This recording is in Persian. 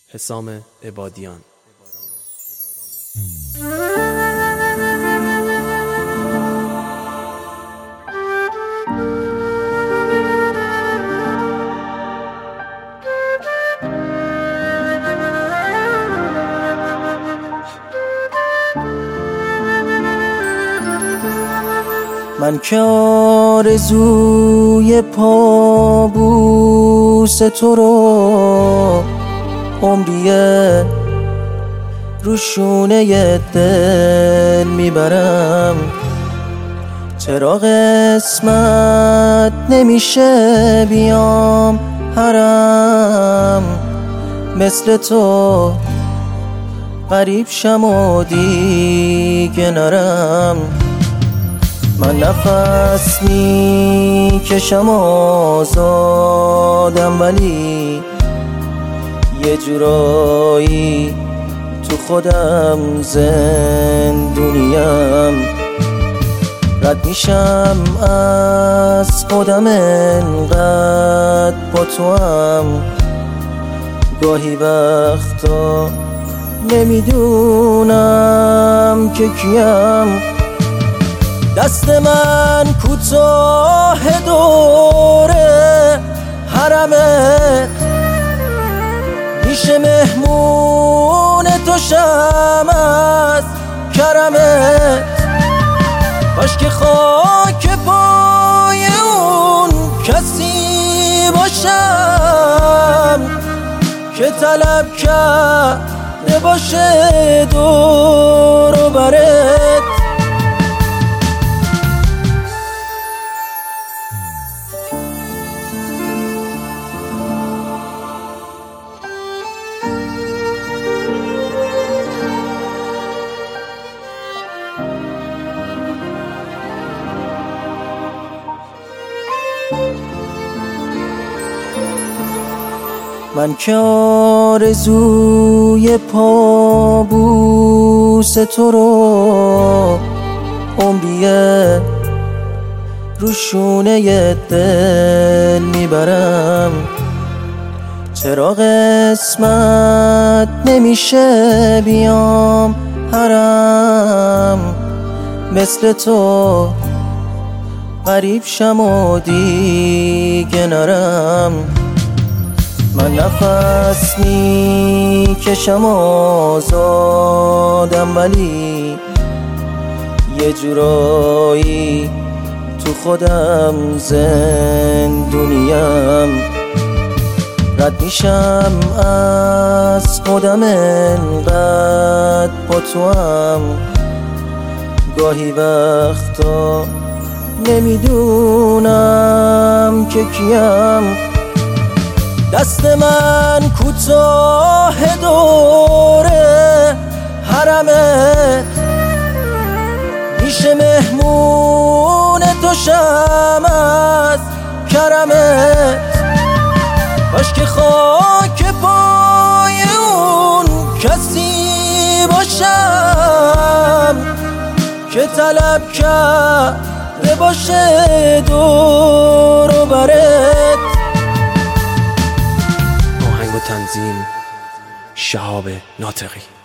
حسام عبادیان. من که آرزوی پابوس تو رو عمریه رو شونه دل میبرم، چرا قسمت نمیشه بیام حرم مثل تو غریب شم و دیگه نرم. من نفس میکشم آزادم، ولی یه جورایی تو خودم زندونیم. رد میشم از خودم انقدر با تو هم، گاهی وقتا نمیدونم که کیم. دست من کوتاه دوره حرمت، میشه مهمون تو شم از کرمت. کاش که خاک پای اون کسی باشم که طلب کرده باشه دور و برت. من که آرزوی پابوس تو رو عمریه رو شونه دل میبرم، چرا قسمت نمیشه بیام حرم مثل تو غریب شم و دیگه نرم. من نفس میکشم آزادم، ولی یه جورایی تو خودم زندونیم. رد میشم از خودم انقدر با تو هم، گاهی وقتا نمیدونم که کیم. دست من کوتاه دوره حرمت، میشه مهمون تو شم از کرمت. کاش که خاک پای اون کسی باشم که طلب کرده باشه دور و برت. تنظیم شهاب ناطقی.